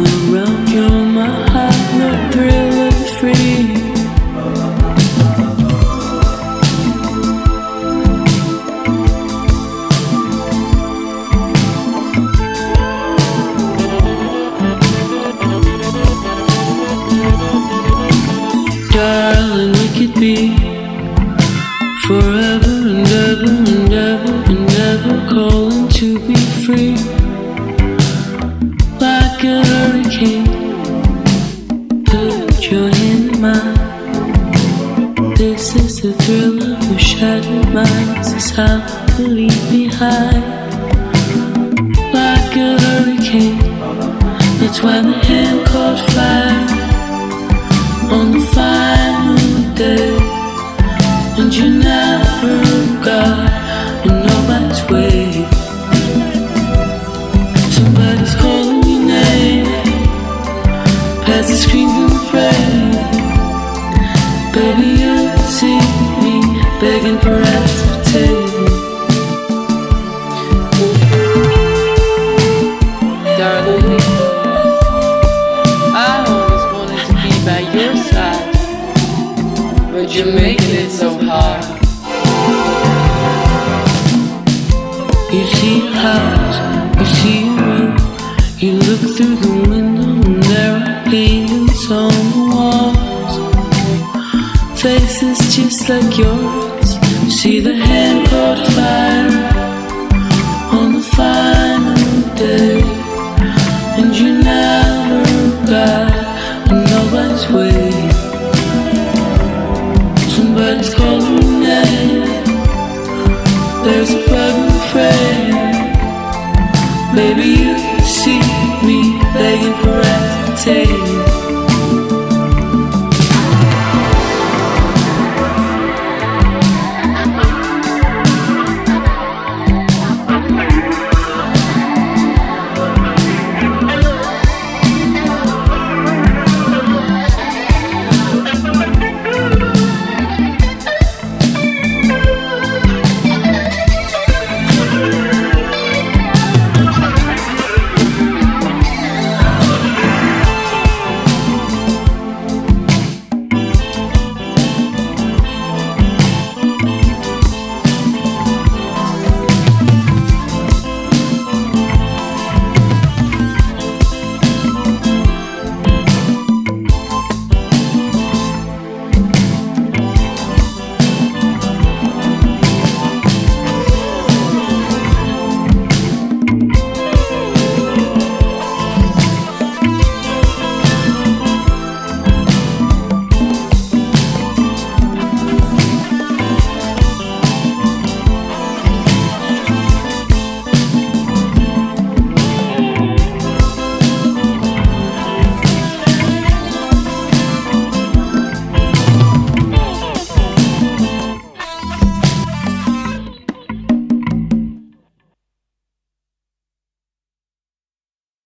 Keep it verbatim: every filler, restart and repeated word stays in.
around, you're my heart, no thrill of free. Darling, we could be forever and ever and ever and ever, calling to be free. Like a hurricane, put your hand in mine. This is the thrill of your shattered mind. This is how we leave behind. Like a hurricane, that's why the hand caught fire on the final day. And you never got in nobody's way. Somebody's calling your name past the screens and frame. Baby, you see me begging for aspartame. Darling, I always wanted to be by your side, but you're making it so hard. You see a house, you see a room. You look through the window and there are paintings on the walls. Faces just like yours. You see the hand caught fire on the final day. And you never got in nobody's way. Somebody's calling your name. There's a bug in the frame. Baby, you see me begging for aspartame.